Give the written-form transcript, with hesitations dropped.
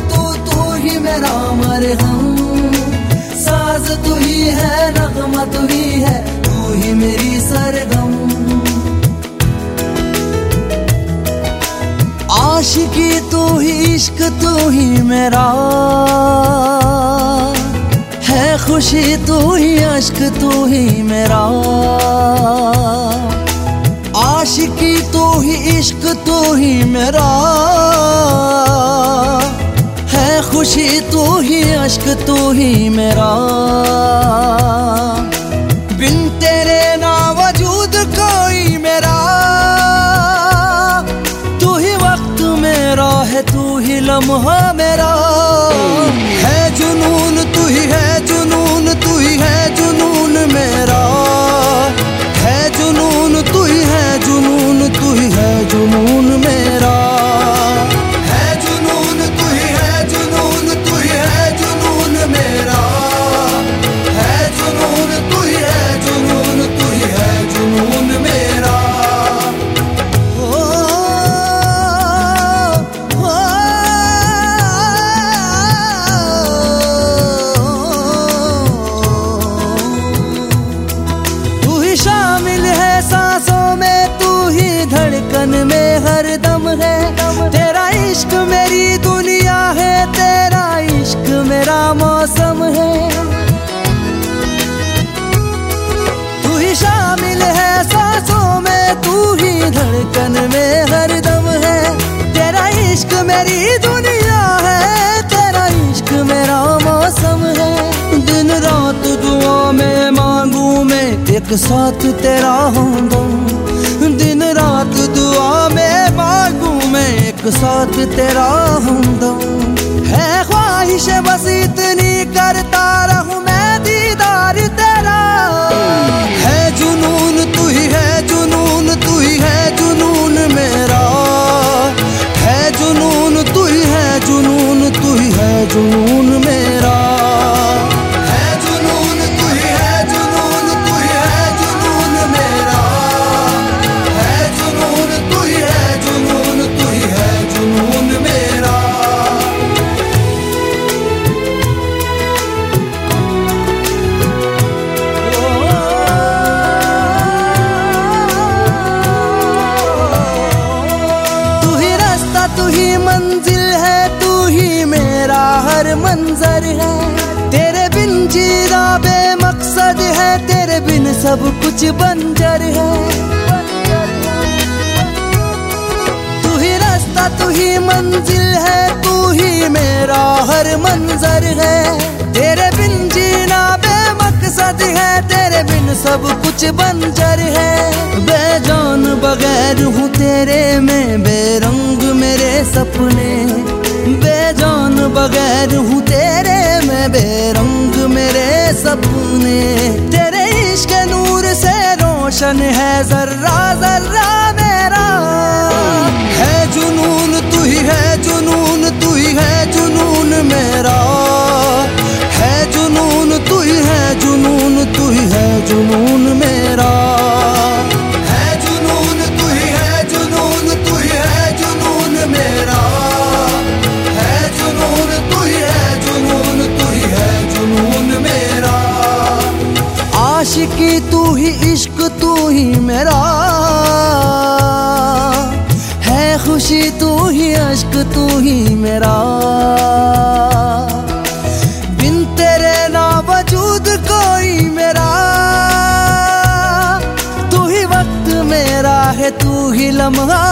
तू ही मेरा मरहम, साज तू ही है, नगमा तू ही है, तू ही मेरी सरगम। आशिकी तू ही, इश्क तू ही मेरा है, खुशी तू ही, अश्क तू ही मेरा। आशिकी तू ही, इश्क तू ही मेरा है, खुशी तू ही, अश्क तू ही मेरा। बिन तेरे ना वजूद कोई मेरा, तू ही वक्त मेरा है, तू ही लम्हा मेरा। है जुनून तू ही है, जुनून तू ही है, जुनून मेरा है, जुनून तू ही है, जुनून तू ही है, जुनून मेरा। है जुनून तू ही है, जुनून तू ही है, जुनून मेरा है, जुनून तू ही है, जुनून तू ही है, जुनून मेरा। शामिल है सांसों में, तू ही धड़कन में हर दम है, तेरा इश्क मेरी दुनिया है, तेरा इश्क मेरा मौसम है। तू ही शामिल है सांसों में, तू ही धड़कन में हर दम है, तेरा इश्क मेरी दुनिया है, तेरा इश्क मेरा मौसम है। दिन रात दुआ में मांगू मैं, एक साथ तेरा हमदम, दिन रात दुआ में मांगू मैं, एक साथ तेरा हमदम। है ख्वाहिश बस इतनी करता रहूं मैं दीदार तेरा। है जुनून तू ही है, जुनून तू ही है, जुनून मेरा है, जुनून तू ही है, जुनून तू ही है, जुनून मेरा। तू ही मंजिल है, तू ही मेरा हर मंजर है, तेरे बिन जीना बेमकसद है, तेरे बिन सब कुछ बंजर है। तू ही रास्ता, तू ही मंजिल है, तू ही मेरा हर मंजर है, तेरे बिन जीना बेमकसद है, तेरे बिन सब कुछ बंजर है। बेजान बगैर हूँ तेरे में, बेरंग मेरे सपने, बेजान बगैर हूँ तेरे में, बेरंग मेरे सपने। तेरे इश्क नूर से रोशन है जर्रा जर्रा मेरा। है जुनून तू ही है, जुनून तू ही है, जुनून मेरा है, जुनून तू ही है, जुनून तू ही है, जुनून मेरा। आशिकी तू ही, इश्क तू ही मेरा है, खुशी तू ही, अश्क तू ही मेरा। बिन तेरे ना वजूद कोई मेरा, तू ही वक्त मेरा है, तू ही लम्हा